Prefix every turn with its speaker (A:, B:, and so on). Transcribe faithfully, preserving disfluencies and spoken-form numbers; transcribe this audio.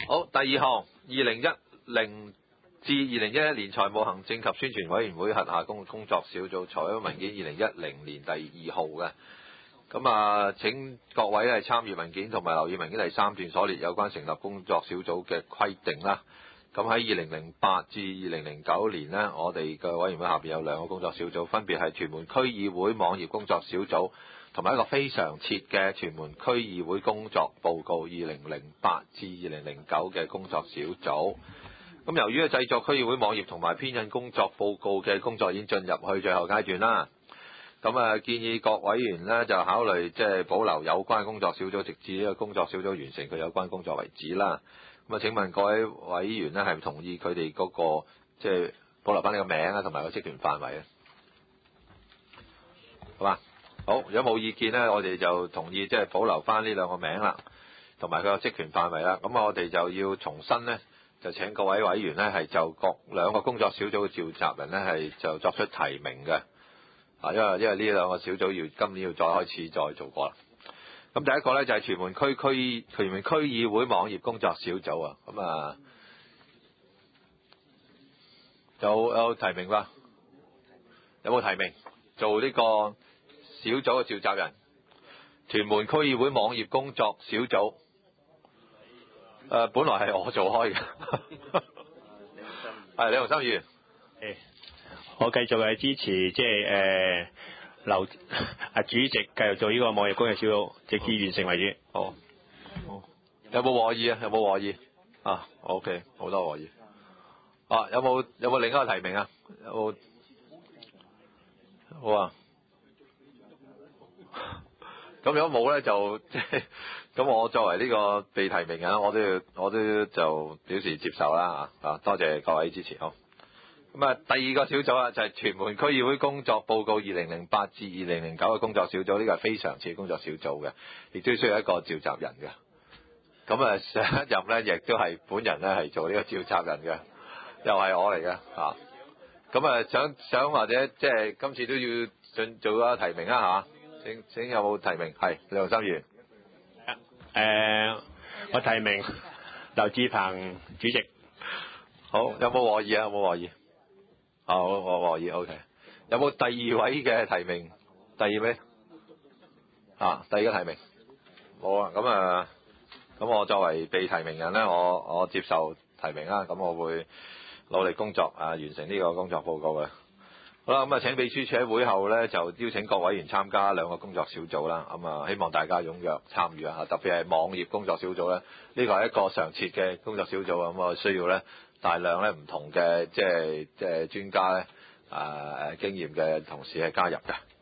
A: 好，第二項，二零一零至二零一一年財務行政及宣傳委員會轄下工工作小組財委文件二零一零年第二號嘅。咁啊，請各位係參閱文件同埋留意文件第三段所列有關成立工作小組嘅規定啦。咁喺二零零八至二零零九年呢，我哋嘅委員會下邊有兩個工作小組，分別係屯門區議會網頁工作小組同埋一個非常設嘅屯門區議會工作報告二零零八至二零零九嘅工作小組。咁由於嘅製作區議會網頁同埋編印工作報告嘅工作已經進入去最後階段啦。咁啊，建議各委員呢就考慮即係保留有關工作小組，直至呢個工作小組完成佢有關工作為止啦。咁啊，請問各位委員呢係唔同意佢哋嗰個即係保留翻呢個名啊，同埋個職權範圍咧？好嘛？好，如果冇意見呢，我哋就同意即係保留翻呢兩個名啦，同埋佢個職權範圍啦。咁我哋就要重新呢，就請各位委員呢係就各兩個工作小組嘅召集人呢係就作出提名嘅。啊，因為因為呢兩個小組要今年要再開始再做過啦。咁第一個咧就係屯門區區屯門區議會網頁工作小組啊。咁啊，有有提名啦？有冇提名做呢個小組嘅召集人？屯門區議會網頁工作小組，誒、呃，本來係我做開嘅，係李鴻心議員。
B: 誒，我繼續係支持，即係誒劉啊主席繼續做呢個網頁工作小組，直至完成為止。
A: 好，好，有冇和議啊？有冇和議啊 ？OK， 好多和議。啊，有冇有冇另一個提名啊？有冇？好啊。咁如果冇咧，就即係咁，我作為呢個被提名人，我都要我都就表示接受啦嚇啊！多謝各位支持。好。咁啊，第二個小組啊，就係屯門區議會工作報告二零零八至二零零九嘅工作小組，呢個係非常設工作小組嘅，亦都需要一個召集人嘅。咁啊，上一任咧，亦都係本人咧係做呢個召集人嘅，又係我嚟嘅嚇。咁啊，想想或者即係今次都要進做個提名啊嚇。請請有冇提名？係李鴻心議員。
B: 誒，我提名劉志鵬主席。
A: 好，有冇和議啊？有冇和議？啊，我我和議 OK。有冇第二位嘅提名？第二咩？啊，第二個提名冇啊。咁啊，咁我作為被提名人咧，我我接受提名啦。咁我會努力工作啊，完成呢個工作報告嘅。好啦，咁啊，請秘書處喺會後咧就邀請各委員參加兩個工作小組啦。咁啊，希望大家踴躍參與啊，特別係網頁工作小組咧，呢個係一個常設嘅工作小組啊。咁我需要咧大量咧唔同嘅即係即係專家咧啊經驗嘅同事係加入嘅。